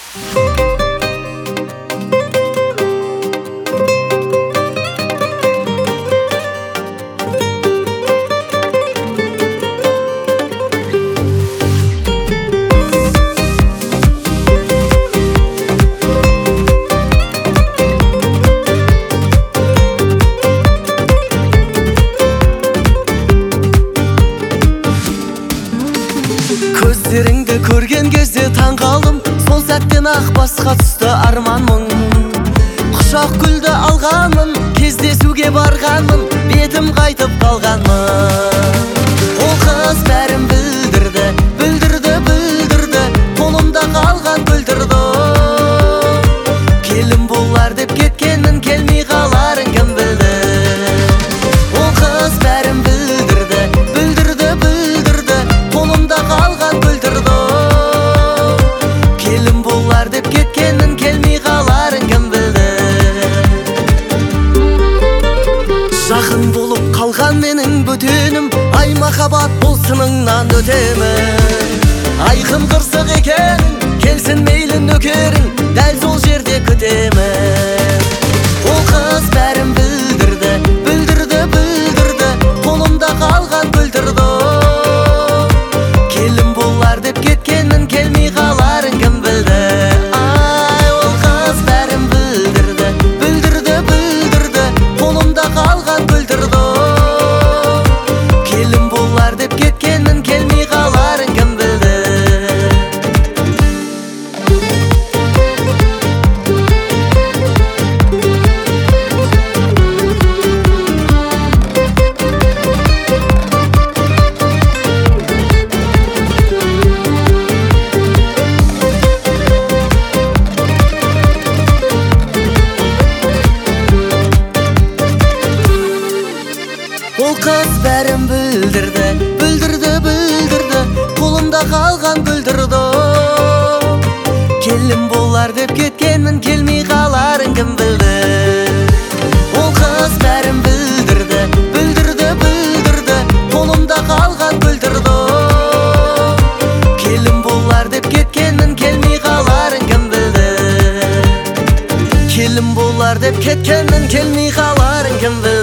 Көздеріңді көрген кезде таң қалдым, сол сәттен ақ басқа түсті арманмын. Құшақ гүлді алғанмын, кездесуге барғанмын, бетім қайтып қалғанмын. Ол қыз бәрін білдірді, білдірді, білдірді, қолымда қалған бүлдірді. Келін болар деп кеткенмін, келмей қаларын кім білді. Ол қыз бәрін білдірді, білдірді, білдірді, қолымда қалған бүлдірді. Келін болар деп кеткенмін, келмей қаларын кім білді. Жақын болып қалған менің бөтенім, ай махаббат бұл сыныңнан өтемін. Айқын қырсық екен, келсін мейлі нөкерің, дәл сол жерде күтемін. Ол қыз бәрін білдірді, білдірді, білдірді, қолымда қалған бүлдірді. Келін болар деп кеткенмін, келмей қаларын кім білді. Ай, ол қыз бәрін білдірді, білдірді, білдірді, қолымда қалған бүлдірді. Келін болар деп кеткенмін, келмей қаларын кім білді. Ол қыз бәрін білдірді, білдірді, білдірді, қолымда қалған бүлдірді. Келін болар деп кеткенмін, келмей қаларын кім білді. Ол қыз бәрін білдірді, білдірді, білдірді, қолымда қалған бүлдірді. Келін болар деп кеткенмін, келмей қаларын кім білді. Келін болар деп кеткенмін, келмей қаларын кім білді.